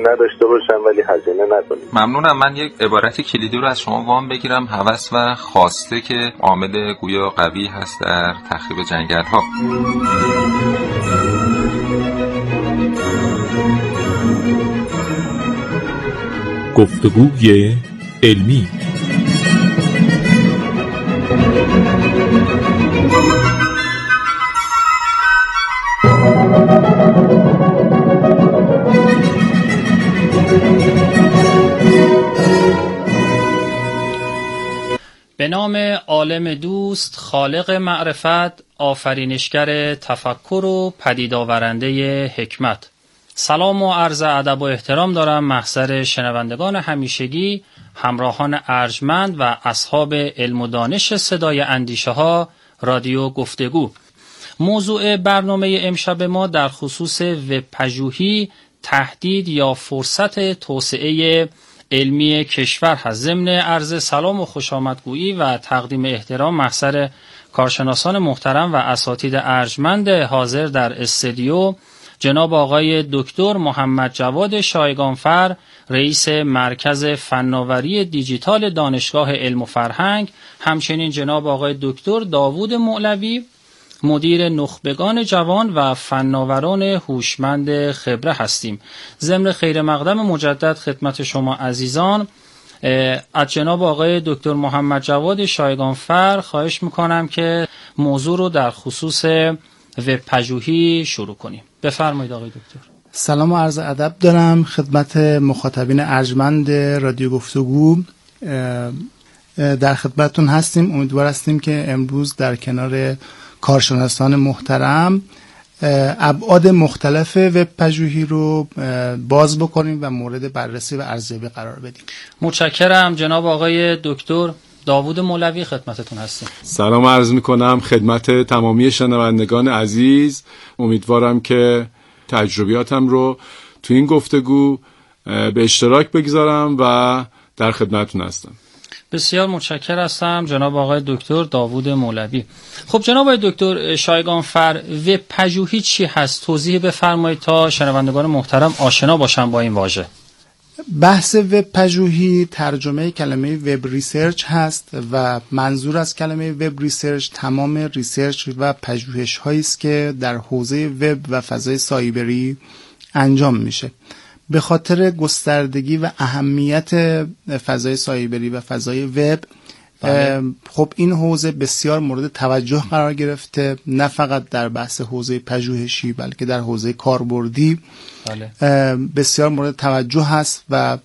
نداشته باشن ولی هزینه نکنیم. ممنونم. من یک عبارت کلیدی رو از شما وام بگیرم. هوس و خواسته که عامل گویا قوی هست در تخریب جنگل‌ها. گفتگوی علمی. به نام عالم دوست، خالق معرفت، آفرینشگر تفکر و پدید آورنده حکمت. سلام و عرض ادب و احترام دارم محضر شنوندگان همیشگی، همراهان ارجمند و اصحاب علم و دانش صدای اندیشه ها رادیو گفتگو. موضوع برنامه امشب ما در خصوص وب پژوهی، تهدید یا فرصت توسعه علمی کشور هست. ضمن عرض سلام و خوش آمدگویی و تقدیم احترام محضر کارشناسان محترم و اساتید ارجمند حاضر در استودیو، جناب آقای دکتر محمد جواد شایگانفر، رئیس مرکز فناوری دیجیتال دانشگاه علم و فرهنگ، همچنین جناب آقای دکتر داوود مولوی، مدیر نخبگان جوان و فناوران هوشمند خبره هستیم. ضمن خیر مقدم مجدد خدمت شما عزیزان، از جناب آقای دکتر محمد جواد شایگانفر خواهش میکنم که موضوع رو در خصوص وب پژوهی شروع کنیم. بفرمایید آقای دکتر. سلام و عرض ادب دارم خدمت مخاطبین ارجمند رادیو گفتگو. در خدمتتون هستیم. امیدوار هستیم که امروز در کنار کارشناسان محترم ابعاد مختلف وب پژوهی رو باز بکنیم و مورد بررسی و ارزیابی قرار بدیم. متشکرم. جناب آقای دکتر داوود مولوی خدمتتون هستیم. سلام عرض میکنم خدمت تمامی شنوندگان عزیز. امیدوارم که تجربیاتم رو تو این گفتگو به اشتراک بگذارم و در خدمتتون هستم. بسیار متشکر هستم جناب آقای دکتر داوود مولوی. خب جناب آقای دکتر شایگانفر، وب پژوهی چی هست؟ توضیح بفرمایید تا شنوندگان محترم آشنا باشن با این واژه. بحث وب پژوهی ترجمه کلمه وب ریسرچ هست و منظور از کلمه وب ریسرچ تمام ریسرچ و پژوهش هایی است که در حوزه وب و فضای سایبری انجام میشه. به خاطر گستردگی و اهمیت فضای سایبری و فضای وب، خب این حوزه بسیار مورد توجه قرار گرفته، نه فقط در بحث حوزه پژوهشی بلکه در حوزه کاربردی بسیار مورد توجه هست و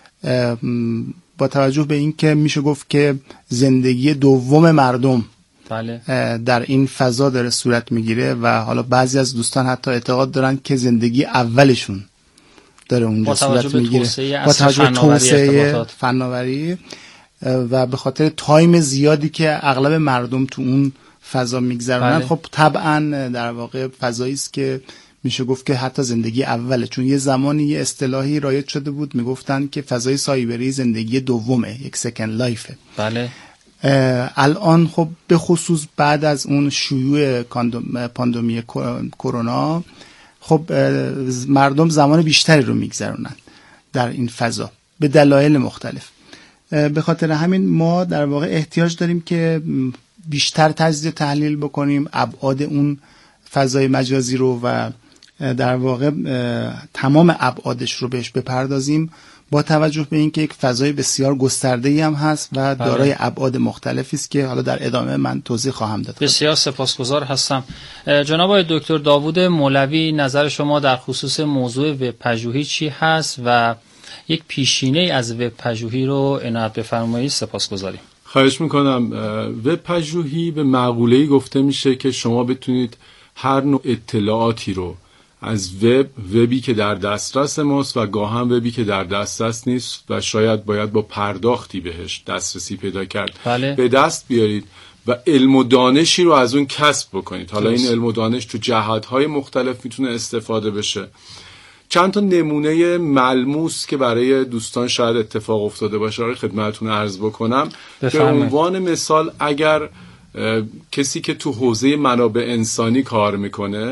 با توجه به این که میشه گفت که زندگی دوم مردم در این فضا داره صورت میگیره و حالا بعضی از دوستان حتی اعتقاد دارن که زندگی اولشون داره اونجا صورت میگیره با توجه به توسعه فناوری و به خاطر تایم زیادی که اغلب مردم تو اون فضا میگذرونن. خب طبعا در واقع فضایی است که میشه گفت که حتی زندگی اوله، چون یه زمانی یه اصطلاحی رایج شده بود میگفتن که فضای سایبری زندگی دومه، یک سکند لایفه. بله. الان خب به خصوص بعد از اون شیوع پاندمی کرونا خب مردم زمان بیشتری رو میگذرونن در این فضا به دلایل مختلف. به خاطر همین ما در واقع احتیاج داریم که بیشتر تجزیه تحلیل بکنیم ابعاد اون فضای مجازی رو و در واقع تمام ابعادش رو بهش بپردازیم با توجه به اینکه یک فضای بسیار گسترده‌ای هم هست و دارای ابعاد مختلفی است که حالا در ادامه من توضیح خواهم داد. بسیار سپاسگزار هستم. جناب آقای دکتر داوود مولوی، نظر شما در خصوص موضوع وب پژوهی چی هست و یک پیشینه از وب پژوهی رو عنایت بفرمایید؟ سپاسگزاریم. خواهش میکنم. وب پژوهی به مقوله‌ای گفته میشه که شما بتونید هر نوع اطلاعاتی رو از وبی که در دسترس ماست و گاهم وبی که در دسترس نیست و شاید باید با پرداختی بهش دسترسی پیدا کرد به دست بیارید و علم و دانشی رو از اون کسب بکنید. حالا این علم و دانش تو جهت‌های مختلف میتونه استفاده بشه. چند تا نمونه ملموس که برای دوستان شاید اتفاق افتاده باشه رو خدمتتون عرض بکنم. به عنوان مثال، اگر کسی که تو حوزه منابع انسانی کار میکنه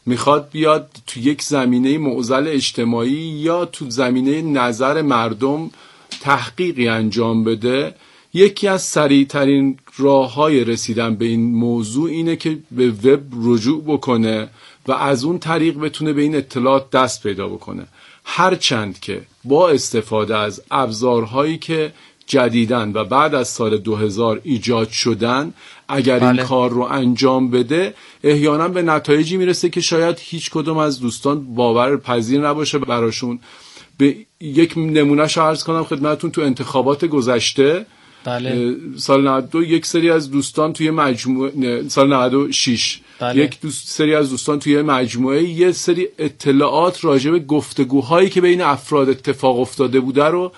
میخواد بیاد تو یک زمینه معضل اجتماعی یا تو زمینه نظر مردم تحقیقی انجام بده، یکی از سریعترین راه‌های رسیدن به این موضوع اینه که به وب رجوع بکنه و از اون طریق بتونه به این اطلاعات دست پیدا بکنه. هرچند که با استفاده از ابزارهایی که جدیدن و بعد از سال 2000 ایجاد شدن، اگر این کار رو انجام بده احیانا به نتایجی میرسه که شاید هیچ کدوم از دوستان باورپذیر نباشه براشون. به یک نمونهش عرض کنم خدمتتون. تو انتخابات گذشته سال 92 یک سری از دوستان توی مجموعه، سال 96 یک سری از دوستان توی مجموعه یه سری اطلاعات راجع به گفتگوهایی که بین افراد اتفاق افتاده بوده رو،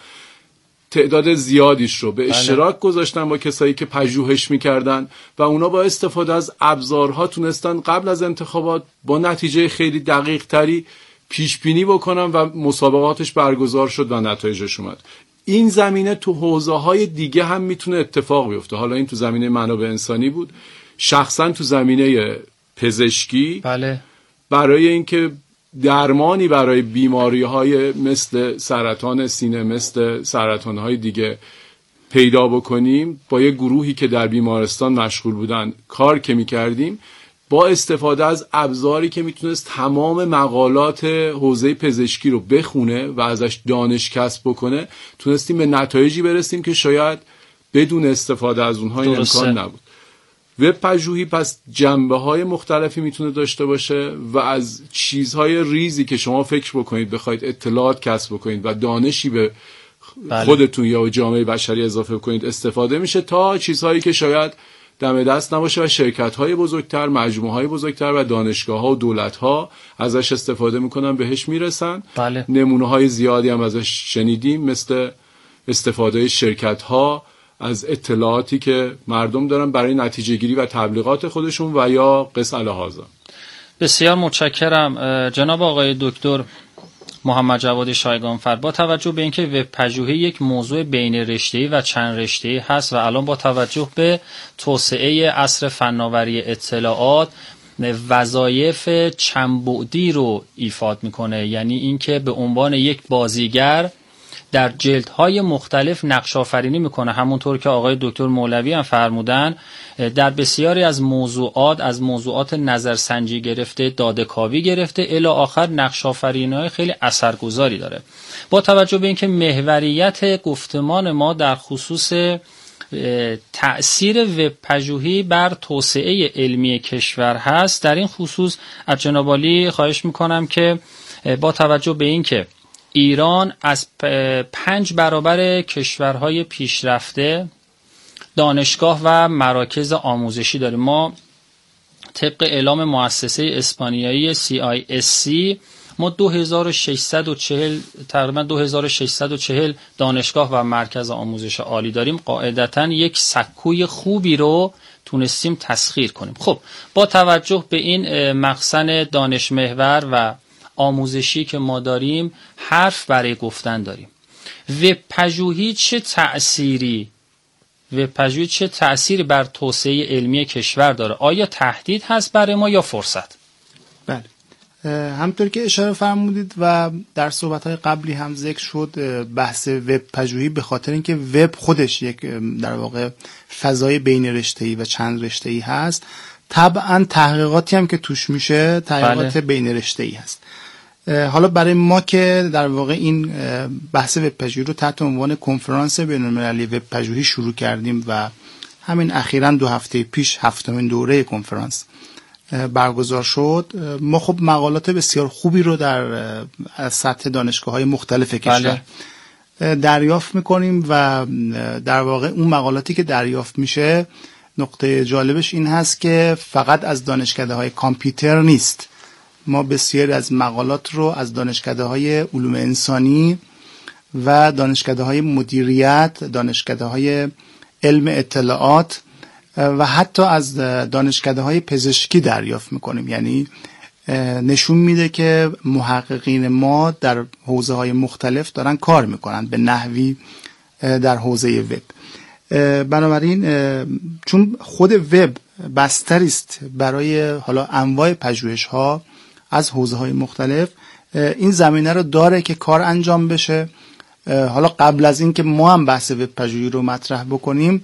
تعداد زیادیش رو به اشتراک گذاشتن با کسایی که پژوهش میکردن و اونا با استفاده از ابزارها تونستن قبل از انتخابات با نتیجه خیلی دقیق تری پیش بینی بکنن و مسابقاتش برگزار شد و نتایجش اومد. این زمینه تو حوزه‌های دیگه هم میتونه اتفاق بیفته. حالا این تو زمینه منابع انسانی بود، شخصا تو زمینه پزشکی برای اینکه درمانی برای بیماری‌های مثل سرطان سینه، مثل سرطان‌های دیگه پیدا بکنیم، با یه گروهی که در بیمارستان مشغول بودن کار که می‌کردیم، با استفاده از ابزاری که میتونست تمام مقالات حوزه پزشکی رو بخونه و ازش دانش کسب بکنه، تونستیم به نتایجی برسیم که شاید بدون استفاده از اونها این امکان نبود. وب پژوهی پس جنبه‌های مختلفی میتونه داشته باشه و از چیزهای ریزی که شما فکر بکنید بخواید اطلاعات کسب بکنید و دانشی به خودتون یا جامعه بشری اضافه کنید استفاده میشه، تا چیزهایی که شاید دم دست نباشه و شرکت‌های بزرگتر، مجموعه‌های بزرگتر و دانشگاه‌ها و دولت‌ها ازش استفاده میکنن، بهش میرسن. نمونه‌های زیادی هم ازش شنیدیم، مثل استفاده شرکت‌ها از اطلاعاتی که مردم دارن برای نتیجه گیری و تبلیغات خودشون و یا قس الهذا. بسیار متشکرم جناب آقای دکتر محمد جواد شایگانفر. با توجه به اینکه وب پژوهی یک موضوع بین رشته‌ای و چند رشته‌ای هست و الان با توجه به توسعه عصر فناوری اطلاعات وظایف چند بعدی رو ایفاد میکنه، یعنی اینکه به عنوان یک بازیگر در جلدهای مختلف نقش آفرینی میکنه، همونطور که آقای دکتر مولوی هم فرمودن در بسیاری از موضوعات نظرسنجی گرفته، داده‌کاوی گرفته الی آخر نقش آفرینی‌های خیلی اثرگذاری داره. با توجه به اینکه محوریت گفتمان ما در خصوص تأثیر وب پژوهی بر توسعه علمی کشور هست، در این خصوص از جناب عالی خواهش میکنم که با توجه به اینکه ایران از 5 برابر کشورهای پیشرفته دانشگاه و مراکز آموزشی داریم. ما طبق اعلام مؤسسه اسپانیایی CISC ما 2640 تقریبا 2640 دانشگاه و مرکز آموزش عالی داریم. قاعدتاً یک سکوی خوبی رو تونستیم تسخیر کنیم. خب با توجه به این مخزن دانش محور و آموزشی که ما داریم، حرف برای گفتن داریم. وب پژوهی چه تأثیری بر توسعه علمی کشور داره؟ آیا تهدید هست برای ما یا فرصت؟ بله، همطور که اشاره فرمودید و در صحبت‌های قبلی هم ذکر شد، بحث وب پژوهی به خاطر اینکه وب خودش یک در واقع فضای بین رشته‌ای و چند رشته‌ای هست، طبعا تحقیقاتی هم که توش میشه تحقیقات بین رشته‌ای هست. حالا برای ما که در واقع این بحث وب پژوهی رو تحت عنوان کنفرانس بین‌المللی وب پژوهی شروع کردیم و همین اخیراً 2 هفته پیش 7مین دوره کنفرانس برگزار شد، ما خب مقالات بسیار خوبی رو در سطح دانشگاه‌های مختلف کشور دریافت می‌کنیم و در واقع اون مقالاتی که دریافت میشه، نقطه جالبش این هست که فقط از دانشکده‌های کامپیوتر نیست. ما بسیاری از مقالات رو از دانشکده‌های علوم انسانی و دانشکده‌های مدیریت، دانشکده‌های علم اطلاعات و حتی از دانشکده‌های پزشکی دریافت می‌کنیم. یعنی نشون میده که محققین ما در حوزه‌های مختلف دارن کار می‌کنن به نحوی در حوزه وب. بنابراین چون خود وب بستری است برای حالا انواع پژوهش‌ها از حوزه‌های مختلف این زمینه رو داره که کار انجام بشه. حالا قبل از این که ما هم بحث وب پژوهی رو مطرح بکنیم،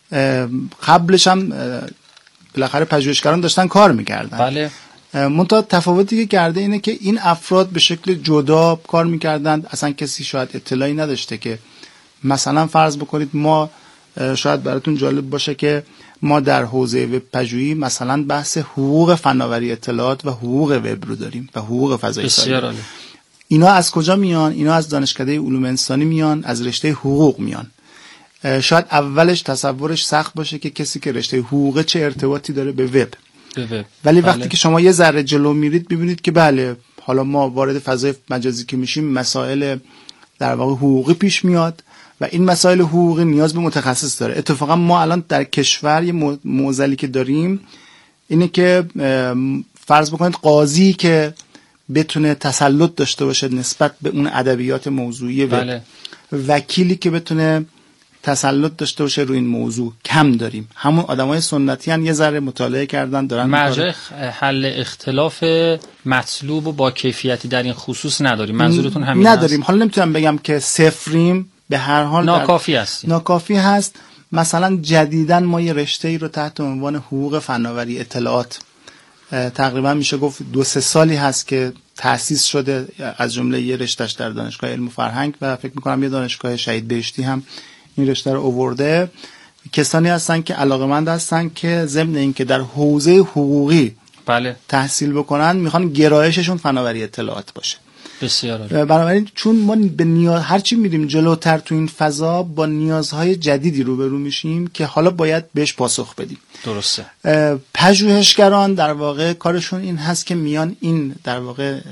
قبلش هم بالاخره پژوهشگران داشتن کار میکردن. بله. منتها تفاوتی که کرده اینه که این افراد به شکل جدا کار میکردن، اصلا کسی شاید اطلاعی نداشته که مثلا فرض بکنید ما، شاید براتون جالب باشه که ما در حوزه وب پژوهی مثلا بحث حقوق فناوری اطلاعات و حقوق وب رو داریم و حقوق فضای سایبر. اینا از کجا میان؟ اینا از دانشکده علوم انسانی میان، از رشته حقوق میان. شاید اولش تصورش سخت باشه که کسی که رشته حقوق چه ارتباطی داره به وب. ولی وقتی که شما یه ذره جلو میرید ببینید که بله، حالا ما وارد فضای مجازی که میشیم مسائل در واقع حقوقی پیش میاد و این مسائل حقوقی نیاز به متخصص داره. اتفاقا ما الان در کشور یه معضلی که داریم اینه که فرض بکنید قاضی که بتونه تسلط داشته باشه نسبت به اون ادبیات موضوعی و وکیلی که بتونه تسلط داشته باشه روی این موضوع کم داریم. همون آدمای سنتی هن، یه ذره مطالعه کردن دارن مرجع حل اختلاف مطلوب و با کیفیتی در این خصوص نداریم. منظورتون همین نداریم. حالا نمیتونم بگم که صفریم، به هر حال ناکافی هست. مثلا جدیداً ما یه رشته‌ای رو تحت عنوان حقوق فناوری اطلاعات، تقریبا میشه گفت 2-3 سالی هست که تأسیس شده، از جمله یه رشتهش در دانشگاه علم و فرهنگ و فکر میکنم یه دانشگاه شهید بهشتی هم این رشته رو آورده. کسانی هستن که علاقه‌مند هستن که ضمن اینکه در حوزه حقوقی تحصیل بکنن میخوان گرایششون فناوری اطلاعات باشه. بسیار بنابراین چون ما به نیاز هرچی میریم جلوتر تو این فضا با نیازهای جدیدی روبرو میشیم که حالا باید بهش پاسخ بدیم. درسته. پژوهشگران در واقع کارشون این هست که میان این در واقع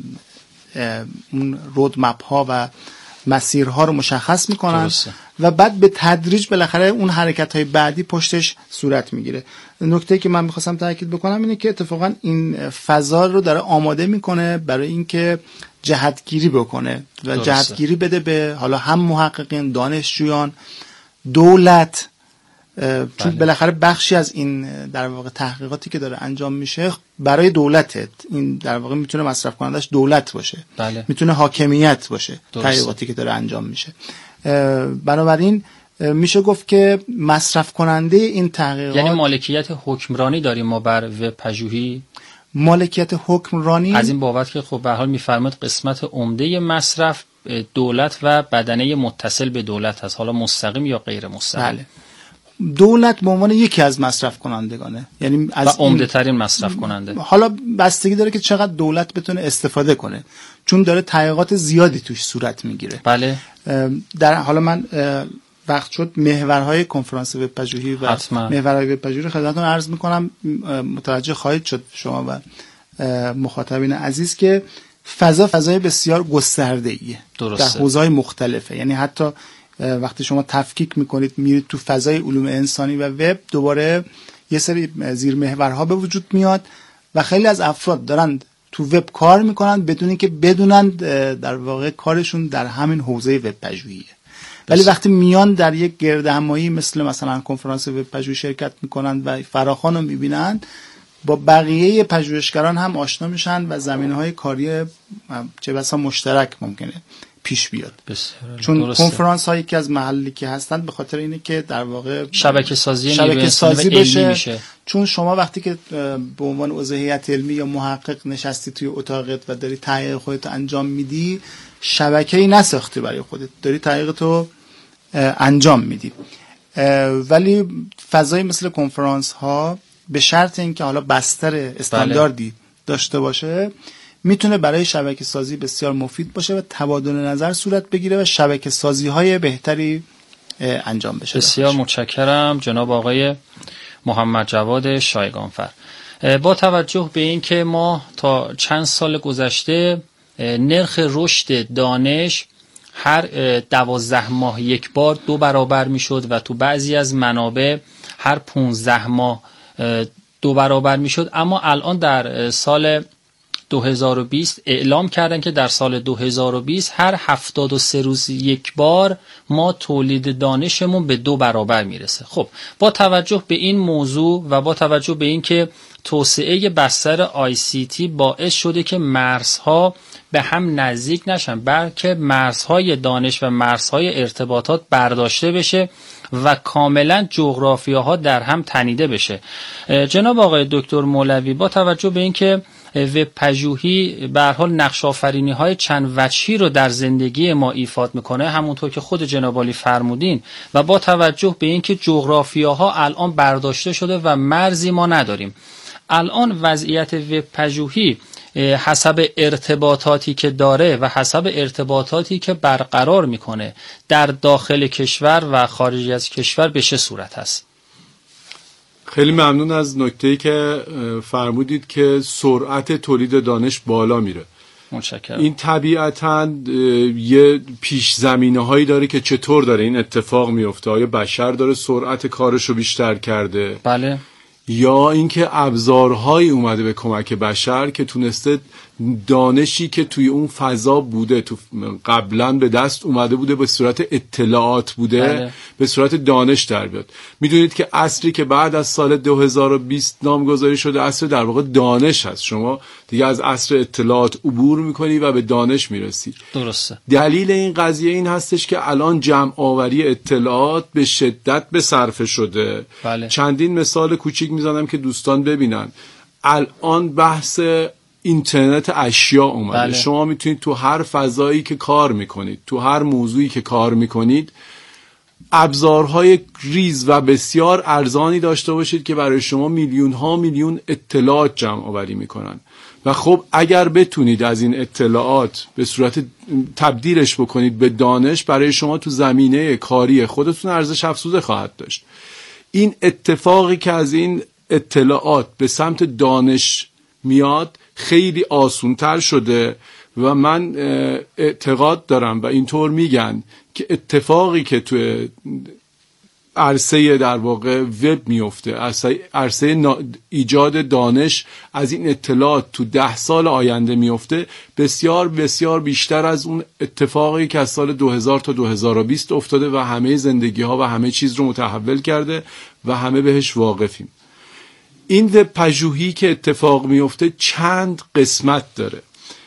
اون رودمپ ها و مسیرها رو مشخص میکنن و بعد به تدریج بالاخره اون حرکت های بعدی پشتش صورت میگیره. نکته که من میخواستم تاکید بکنم اینه که اتفاقا این فضا رو داره آماده میکنه برای اینکه جهتگیری بکنه و جهتگیری بده به حالا هم محققین، دانشجویان، دولت، چون بالاخره بخشی از این در واقع تحقیقاتی که داره انجام میشه برای دولته. این در واقع میتونه مصرف کنندش دولت باشه، میتونه حاکمیت باشه. تحقیقاتی که داره انجام میشه، بنابراین میشه گفت که مصرف کننده این تحقیقات، یعنی مالکیت حکمرانی داریم ما بر وب پژوهی. مالکیت حکمرانی از این بابت که خب به هر حال میفرماد قسمت عمده مصرف دولت و بدنه متصل به دولت هست، حالا مستقیم یا غیر مستقیم. بله. دولت به عنوان یکی از مصرف کنندگانه، یعنی از و عمده ترین مصرف کننده. حالا بستگی داره که چقدر دولت بتونه استفاده کنه، چون داره تحقیقات زیادی توش صورت میگیره. بله. در حالا من وقت شد محورهای کنفرانس وب پژوهی و محورهای وب پژوهی رو خدمتتون عرض میکنم. متوجه خواهید شد شما و مخاطبین عزیز که فضای بسیار گسترده‌ایه در حوزه‌های مختلفه. یعنی حتی وقتی شما تفکیک میکنید میرید تو فضای علوم انسانی و وب، دوباره یه سری زیر محورها به وجود میاد و خیلی از افراد دارن تو وب کار میکنن بدون اینکه بدونن در واقع کارشون در همین حوزه وب پژوهیه. ولی وقتی میان در یک گردهمایی مثلا کنفرانس وب پژوهی شرکت میکنن و فراخوان رو میبینن، با بقیه پژوهشگران هم آشنا میشن و زمینه‌های کاری چه بسا مشترک ممکنه پیش بیاد. چون کنفرانس هایی که از محلی که هستن به خاطر اینه که در واقع شبکه سازی بشه. چون شما وقتی که به عنوان عضو هیئت علمی یا محقق نشستی توی اتاقت و داری تحقیق خودت انجام میدی، شبکه‌ای نساختی برای خودت، داری تحقیقتو انجام میدی. ولی فضای مثل کنفرانس ها به شرط اینکه حالا بستر استانداردی داشته باشه میتونه برای شبکه سازی بسیار مفید باشه و تبادل نظر صورت بگیره و شبکه سازی های بهتری انجام بشه. بسیار متشکرم جناب آقای محمد جواد شایگانفر. با توجه به این که ما تا چند سال گذشته نرخ رشد دانش هر 12 ماه یک بار 2 برابر میشد و تو بعضی از منابع هر 15 ماه 2 برابر میشد، اما الان در سال 2020 اعلام کردن که در سال 2020 هر 73 روز یک بار ما تولید دانشمون به 2 برابر میرسه. خب با توجه به این موضوع و با توجه به این که توسعه بستر ICT باعث شده که مرزها به هم نزدیک نشن، بلکه مرزهای دانش و مرزهای ارتباطات برداشته بشه و کاملا جغرافیاها در هم تنیده بشه. جناب آقای دکتر مولوی، با توجه به اینکه وب پژوهی به هر حال نقش آفرینی های چند وجهی رو در زندگی ما ایفاد میکنه، همونطور که خود جناب عالی فرمودین، و با توجه به اینکه جغرافیاها الان برداشته شده و مرزی ما نداریم، الان وضعیت وب پژوهی حسب ارتباطاتی که داره و حسب ارتباطاتی که برقرار میکنه در داخل کشور و خارج از کشور به چه صورت هست؟ خیلی ممنون از نکته‌ای که فرمودید که سرعت تولید دانش بالا میره. متشکرم. این طبیعتاً یه پیش زمینه هایی داره که چطور داره این اتفاق میفته. آیا بشر داره سرعت کارش رو بیشتر کرده؟ بله. یا اینکه ابزارهایی اومده به کمک بشر که تونسته دانشی که توی اون فضا بوده، تو قبلا به دست اومده بوده، به صورت اطلاعات بوده، بله. به صورت دانش در بیاد. میدونید که عصری که بعد از سال 2020 نامگذاری شده عصر در واقع دانش هست. شما دیگه از عصر اطلاعات عبور میکنی و به دانش میرسی. درسته. دلیل این قضیه این هستش که الان جمع آوری اطلاعات به شدت به صرفه شده. بله. چندین مثال کوچیک میزنم که دوستان ببینن. الان بحث اینترنت اشیا اومده. بله. شما میتونید تو هر فضایی که کار میکنید، تو هر موضوعی که کار میکنید، ابزارهای ریز و بسیار ارزانی داشته باشید که برای شما میلیون ها میلیون اطلاعات جمع آوری میکنن. و خب اگر بتونید از این اطلاعات به صورت تبدیلش بکنید به دانش، برای شما تو زمینه کاری خودتون ارزش افزوده خواهد داشت. این اتفاقی که از این اطلاعات به سمت دانش میاد خیلی آسونتر شده و من اعتقاد دارم و اینطور میگن که اتفاقی که توی عرصه در واقع وب میفته، عرصه ایجاد دانش از این اطلاعات تو 10 سال آینده میفته، بسیار بسیار بیشتر از اون اتفاقی که از سال 2000 تا 2020 افتاده و همه زندگی ها و همه چیز رو متحول کرده و همه بهش واقفیم. این وب پژوهی که اتفاق میفته چند قسمت داره.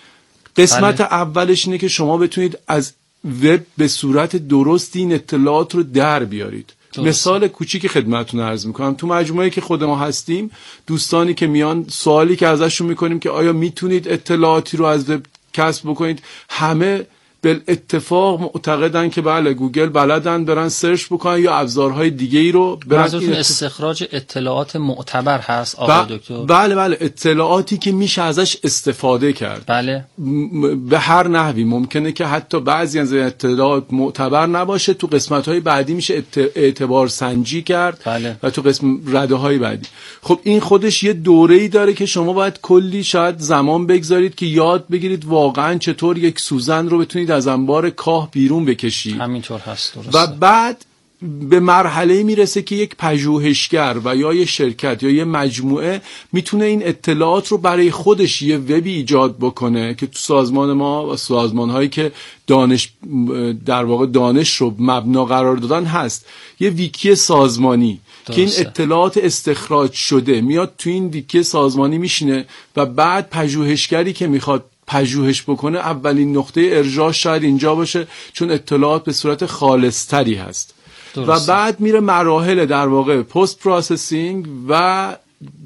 قسمت اولش اینه که شما بتونید از وب به صورت درست این اطلاعات رو در بیارید. مثال کوچیکی خدمتتون عرض میکنم. تو مجموعه که خود ما هستیم، دوستانی که میان، سوالی که ازشون میکنیم که آیا میتونید اطلاعاتی رو از وب کسب بکنید، همه به اتفاق معتقدن که بله گوگل بلدن برن سرچ بکنن یا ابزارهای دیگه ای رو برن. منظورتون استخراج اطلاعات معتبر هست آقای دکتر؟ بله اطلاعاتی که میشه ازش استفاده کرد. بله. به هر نحوی ممکنه که حتی بعضی از اطلاعات معتبر نباشه، تو قسمت‌های بعدی میشه اعتبار سنجی کرد. بله. و تو قسم رده‌های بعدی. خب این خودش یه دوره‌ای داره که شما باید کلی شاید زمان بگذارید که یاد بگیرید واقعا چطور یک سوزن رو بتونید از انبار کاه بیرون بکشید. همینطور هست. درسته. و بعد به مرحله میرسه که یک پژوهشگر و یا یه شرکت یا یه مجموعه میتونه این اطلاعات رو برای خودش یه وبی ایجاد بکنه که تو سازمان ما و سازمان‌هایی که دانش در واقع دانش رو مبنا قرار دادن هست، یه ویکی سازمانی که این اطلاعات استخراج شده میاد تو این ویکی سازمانی میشینه و بعد پژوهشگری که میخواد پژوهش بکنه اولین نقطه ارجاع شاید اینجا باشه، چون اطلاعات به صورت خالص‌تری هست. درسته. و بعد میره مراحل در واقع پست پروسسینگ و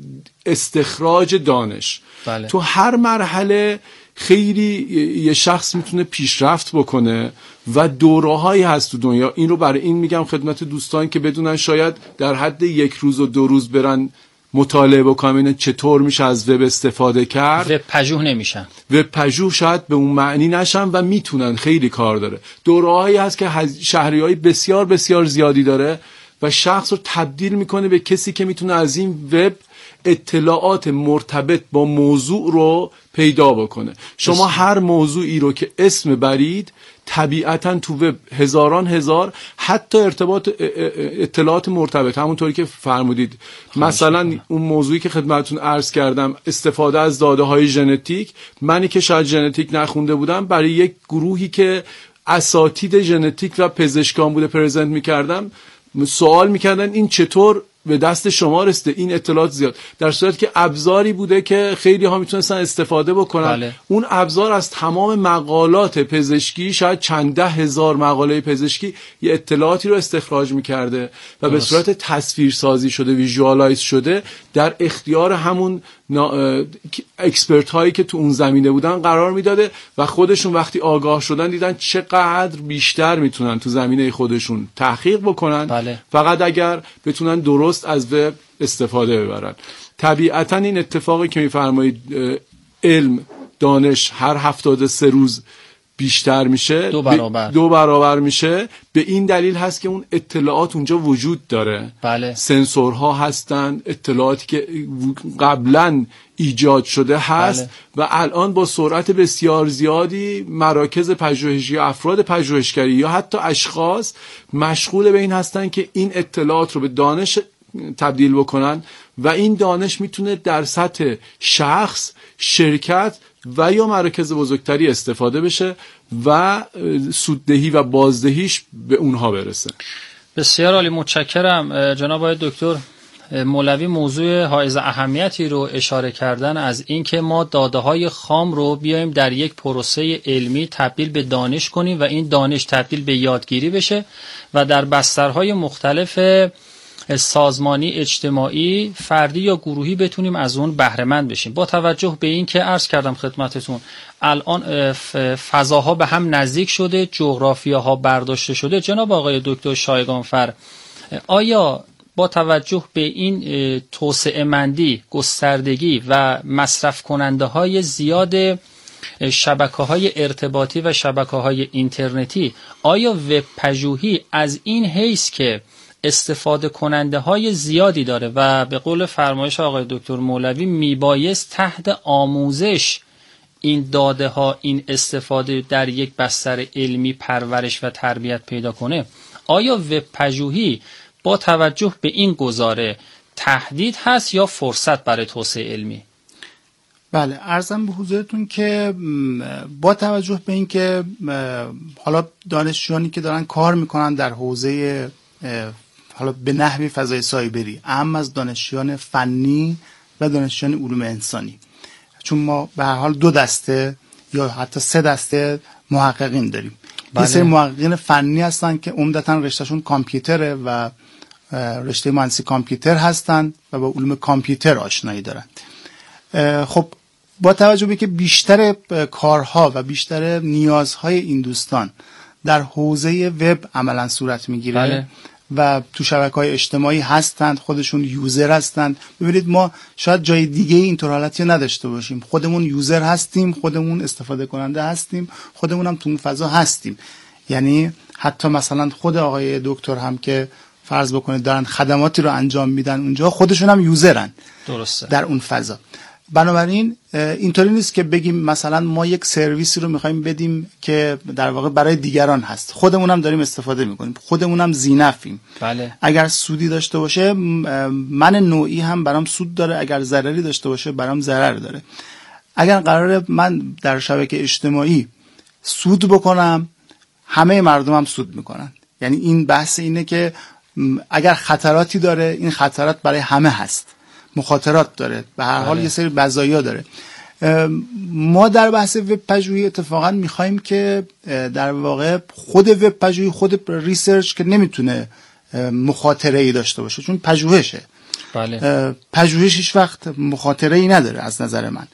استخراج دانش. بله. تو هر مرحله خیلی یه شخص میتونه پیشرفت بکنه و دوره‌هایی هست تو دنیا. این رو برای این میگم خدمت دوستان که بدونن، شاید در حد 1 روز و 2 روز برن مطالعه بکنم اینه چطور میشه از وب استفاده کرد. وب پژوه نمیشن. وب پژوه شاید به اون معنی نشن و میتونن. خیلی کار داره. دوره‌هایی هست که شهریه‌های بسیار بسیار زیادی داره و شخص رو تبدیل میکنه به کسی که میتونه از این وب اطلاعات مرتبط با موضوع رو پیدا بکنه. شما هر موضوعی رو که اسم برید طبیعتاً تو وب هزاران هزار حتی اطلاعات مرتبط، همونطوری که فرمودید مثلا اون موضوعی که خدمتتون عرض کردم، استفاده از داده های ژنتیک، منی که شاید ژنتیک نخونده بودم برای یک گروهی که اساتید ژنتیک و پزشکان بوده پرزنت میکردم، سوال میکردن این چطور به دست شما رسیده این اطلاعات زیاد، در صورتی که ابزاری بوده که خیلی ها میتونستن استفاده بکنن. بله. اون ابزار از تمام مقالات پزشکی، شاید چند ده هزار مقاله پزشکی، یه اطلاعاتی رو استخراج میکرده و به صورت تصویرسازی شده، ویژوالایز شده، در اختیار همون اکسپرت هایی که تو اون زمینه بودن قرار میداده و خودشون وقتی آگاه شدن دیدن چقدر بیشتر میتونن تو زمینه خودشون تحقیق بکنن. بله. فقط اگر بتونن درست از وب استفاده ببرن. طبیعتا این اتفاقی که میفرمایید علم، دانش هر 73 روز بیشتر میشه، دو برابر میشه، به این دلیل هست که اون اطلاعات اونجا وجود داره. بله. سنسورها هستن، اطلاعاتی که قبلا ایجاد شده هست. بله. و الان با سرعت بسیار زیادی مراکز پژوهشی، افراد پژوهشگری یا حتی اشخاص مشغول به این هستن که این اطلاعات رو به دانش تبدیل بکنن و این دانش میتونه در سطح شخص، شرکت و یا مراکز بزرگتری استفاده بشه و سوددهی و بازدهیش به اونها برسه. بسیار عالی، متشکرم جناب آقای دکتر مولوی. موضوع حائز اهمیتی رو اشاره کردن از اینکه ما داده‌های خام رو بیایم در یک پروسه علمی تبدیل به دانش کنیم و این دانش تبدیل به یادگیری بشه و در بسترهای مختلف سازمانی، اجتماعی، فردی یا گروهی بتونیم از اون بهره مند بشیم. با توجه به این که عرض کردم خدمتتون الان فضاها به هم نزدیک شده، جغرافیاها برداشته شده، جناب آقای دکتر شایگانفر آیا با توجه به این توسعه مندی، گستردگی و مصرف کننده های زیاد شبکه‌های ارتباطی و شبکه‌های اینترنتی، آیا وب پژوهی از این حیث که استفاده کننده های زیادی داره و به قول فرمایش آقای دکتر مولوی میبایست تحت آموزش این داده ها، این استفاده در یک بستر علمی پرورش و تربیت پیدا کنه، آیا وب پژوهی با توجه به این گزاره تهدید هست یا فرصت برای توسعه علمی؟ بله، عرضم به حضورتون که با توجه به این که حالا دانشجویانی که دارن کار میکنن در حوزه حالا به نحوی فضای سایبری، اهم از دانشجویان فنی و دانشجویان علوم انسانی، چون ما به هر حال 2 دسته یا حتی 3 دسته محققین داریم. بله. یه سری محققین فنی هستن که عمدتاً رشتهشون کامپیوتره و رشته مهندسی کامپیوتر هستن و با علوم کامپیوتر آشنایی دارن. خب با توجه به که بیشتر کارها و بیشتر نیازهای این دوستان در حوزه وب عملاً صورت میگیره. بله. و تو شبکه‌های اجتماعی هستند، خودشون یوزر هستند. ببینید ما شاید جای دیگه اینطور حالتی نداشته باشیم، خودمون یوزر هستیم، خودمون استفاده کننده هستیم، خودمون هم تو اون فضا هستیم. یعنی حتی مثلا خود آقای دکتر هم که فرض بکنید دارن خدماتی رو انجام میدن اونجا، خودشون هم یوزرن. درسته. در اون فضا. بنابراین اینطوری نیست که بگیم مثلا ما یک سرویسی رو میخوایم بدیم که در واقع برای دیگران هست، خودمون هم داریم استفاده میکنیم، خودمون هم ذی‌نفعیم. بله. اگر سودی داشته باشه من نوعی هم برام سود داره، اگر ضرری داشته باشه برام ضرر داره. اگر قراره من در شبکه اجتماعی سود بکنم، همه مردم هم سود میکنن. یعنی این بحث اینه که اگر خطراتی داره، این خطرات برای همه هست، مخاطرات داره، به هر حال یه سری مزایا داره. ما در بحث وب پژوهی اتفاقا میخوایم که در واقع خود وب پژوهی، خود ریسرچ که نمیتونه مخاطره ای داشته باشه، چون پژوهشه. بله. پژوهش هیچ وقت مخاطره ای نداره از نظر من.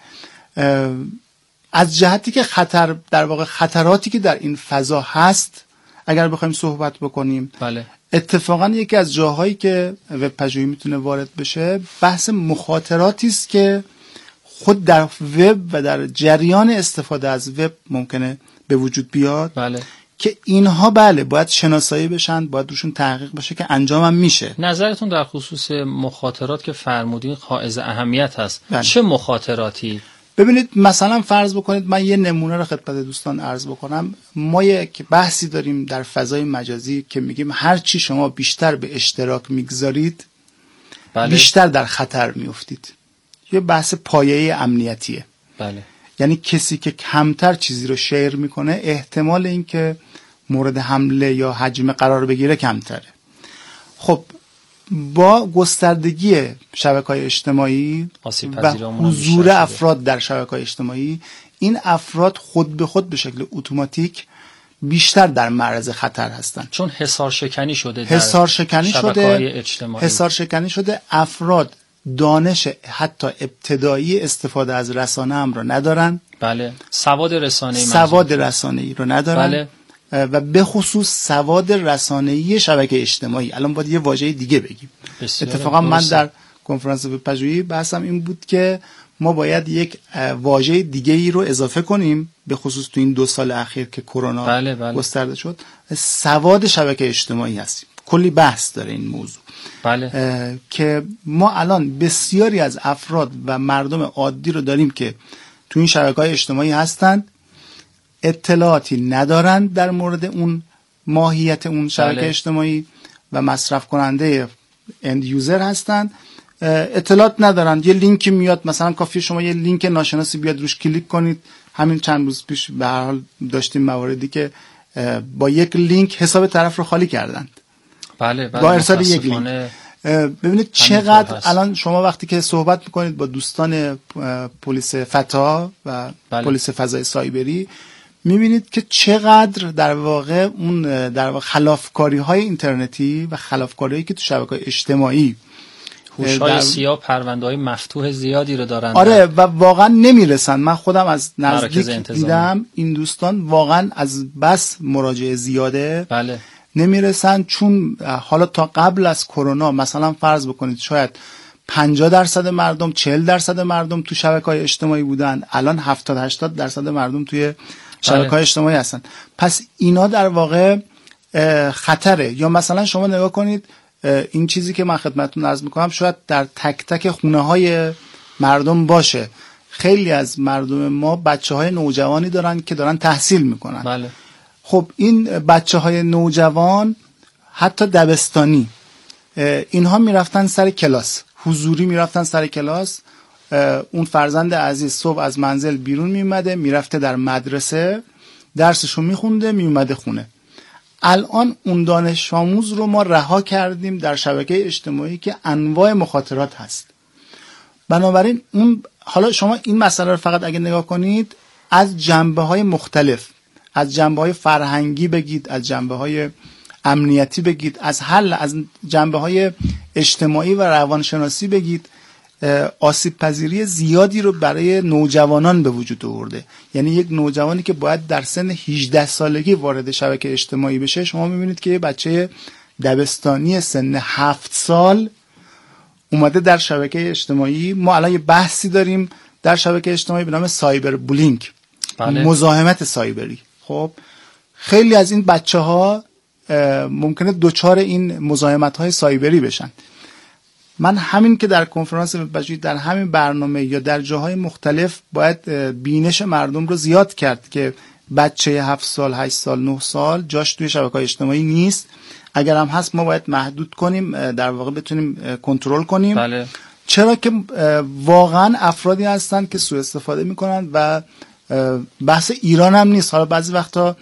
از جهتی که خطر، در واقع خطراتی که در این فضا هست اگر بخوایم صحبت بکنیم، بله. اتفاقا یکی از جاهایی که وب پژوهی میتونه وارد بشه بحث مخاطراتی است که خود در وب و در جریان استفاده از وب ممکنه به وجود بیاد. بله. که اینها بله باید شناسایی بشن، باید روشون تحقیق بشه که انجامم میشه. نظرتون در خصوص مخاطرات که فرمودین حائز اهمیت هست. بله. چه مخاطراتی؟ ببینید مثلا فرض بکنید من یه نمونه رو خدمت دوستان عرض بکنم. ما یک بحثی داریم در فضای مجازی که میگیم هر چی شما بیشتر به اشتراک میگذارید بله. بیشتر در خطر میافتید. یه بحث پایه‌ای امنیتیه. بله. یعنی کسی که کمتر چیزی رو شیر میکنه احتمال اینکه مورد حمله یا هجمه قرار بگیره کمتره. خب با گستردگی شبکه‌های اجتماعی و حضور افراد در شبکه‌های اجتماعی، این افراد خود به خود به شکل اتوماتیک بیشتر در معرض خطر هستند. چون حصار شکنی شده، حصار شکنی شده. افراد دانش حتی ابتدایی استفاده از رسانه هم رو ندارن. بله. سواد رسانه‌ای رو ندارن. بله. و به خصوص سواد رسانه‌ای شبکه اجتماعی. الان باید یه واژه دیگه بگیم. اتفاقا من در کنفرانس وب پژوهی بحثم این بود که ما باید یک واژه دیگه ای رو اضافه کنیم، به خصوص تو این 2 سال اخیر که کرونا بله. گسترده شد. سواد شبکه اجتماعی هستیم. کلی بحث داره این موضوع. بله. که ما الان بسیاری از افراد و مردم عادی رو داریم که تو این شبکه‌های اجتماعی هستند، اطلاعاتی ندارند در مورد اون ماهیت اون شبکه بله. اجتماعی و مصرف کننده اند یوزر هستند، اطلاعات ندارند. یه لینکی میاد، مثلا کافیه شما یه لینک ناشناسی بیاد روش کلیک کنید. همین چند روز پیش به هر حال داشتیم مواردی که با یک لینک حساب طرف رو خالی کردند. بله. با ارسال یک لینک. ببینید چقدر الان شما وقتی که صحبت میکنید با دوستان پلیس فتا و بله. پلیس فضای سایبری، میبینید که چقدر در واقع اون در واقع خلافکاری‌های اینترنتی و خلافکاری‌هایی که تو شبکه‌های اجتماعی هوش‌های سیاه پرونده‌های مفتوح زیادی رو دارن. آره و واقعا نمیرسن. من خودم از نزدیک دیدم این دوستان واقعا از بس مراجعه زیاده. بله. نمیرسن، چون حالا تا قبل از کرونا مثلا فرض بکنید شاید 50% مردم 40% مردم تو شبکه‌های اجتماعی بودن، الان 70-80% مردم توی شبکه‌های اجتماعی هستن. پس اینا در واقع خطره. یا مثلا شما نگاه کنید این چیزی که من خدمتتون عرض میکنم شاید در تک تک خونه‌های مردم باشه. خیلی از مردم ما بچه‌های نوجوانی دارن که دارن تحصیل میکنن. بله. خب این بچه‌های نوجوان حتی دبستانی اینها میرفتن سر کلاس، حضوری میرفتن سر کلاس. اون فرزند عزیز صبح از منزل بیرون میومده، میرفته در مدرسه درسشو میخونده، میومده خونه. الان اون دانش آموز رو ما رها کردیم در شبکه اجتماعی که انواع مخاطرات هست. بنابراین اون حالا شما این مسئله رو فقط اگه نگاه کنید از جنبه‌های مختلف، از جنبه‌های فرهنگی بگید، از جنبه‌های امنیتی بگید، از جنبه‌های اجتماعی و روانشناسی بگید، آسیب پذیری زیادی رو برای نوجوانان به وجود آورده. یعنی یک نوجوانی که باید در سن 18 سالگی وارد شبکه اجتماعی بشه، شما می‌بینید که یه بچه دبستانی سن 7 سال اومده در شبکه اجتماعی. ما الان یه بحثی داریم در شبکه اجتماعی به نام سایبر بولینگ. بله. مزاحمت سایبری. خب خیلی از این بچه‌ها ممکنه دوچار این مزاحمت‌های سایبری بشن. من همین که در کنفرانس پژوهی در همین برنامه یا در جاهای مختلف باید بینش مردم رو زیاد کرد که بچه 7 سال 8 سال 9 سال جاش توی شبکه‌های اجتماعی نیست. اگر هم هست ما باید محدود کنیم، در واقع بتونیم کنترل کنیم. بله. چرا که واقعا افرادی هستن که سوء استفاده میکنن و بحث ایران هم نیست. حالا بعضی وقتا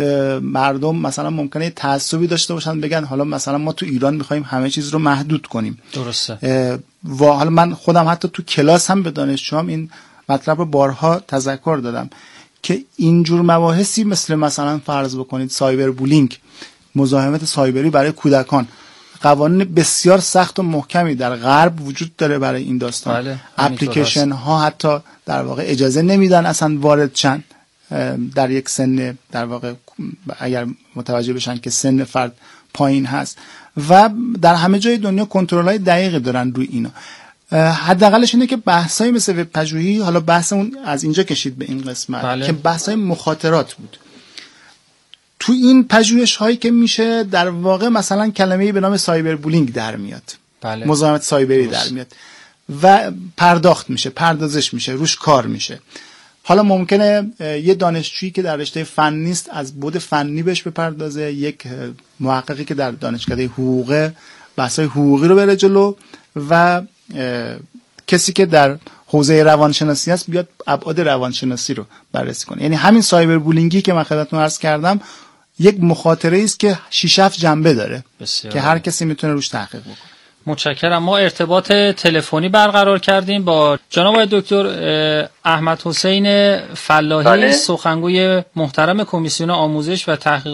مردم مثلا ممکنه تعصبی داشته باشن، بگن حالا مثلا ما تو ایران میخوایم همه چیز رو محدود کنیم. درسته. و حالا من خودم حتی تو کلاس هم به دانشجوام این مطلب رو بارها تذکر دادم که اینجور مباحثی مثلا فرض بکنید سایبر بولینگ، مزاحمت سایبری برای کودکان، قوانین بسیار سخت و محکمی در غرب وجود داره برای این داستان. بله. اپلیکیشن ها حتی در واقع اجازه نمیدن اصلا وارد شن در یک سن، در واقع اگر متوجه بشن که سن فرد پایین هست، و در همه جای دنیا کنترل‌های دقیقی دارن روی اینا. حداقلش اینه که بحثای مثل وب پژوهی، حالا بحثمون از اینجا کشید به این قسمت. بله. که بحثای مخاطرات بود. تو این پژوهش هایی که میشه در واقع مثلا کلمه‌ای به نام سایبر بولینگ در میاد. بله. مزاحمت سایبری در میاد و پرداخت میشه، پردازش میشه، روش کار میشه. حالا ممکنه یه دانشجویی که در رشته فنی نیست از بعد فنی بهش بپردازه، یک محققی که در دانشکده حقوق بحث‌های حقوقی رو بره جلو و کسی که در حوزه روانشناسی است بیاد ابعاد روانشناسی رو بررسی کنه. یعنی همین سایبر بولینگی که من خدمتتون عرض کردم یک مخاطره است که 6-7 جنبه داره که هر کسی میتونه روش تحقیق بکنه. متشکرم. ما ارتباط تلفنی برقرار کردیم با جناب آقای دکتر احمد حسین فلاحی، بله. سخنگوی محترم کمیسیون آموزش و تحقیق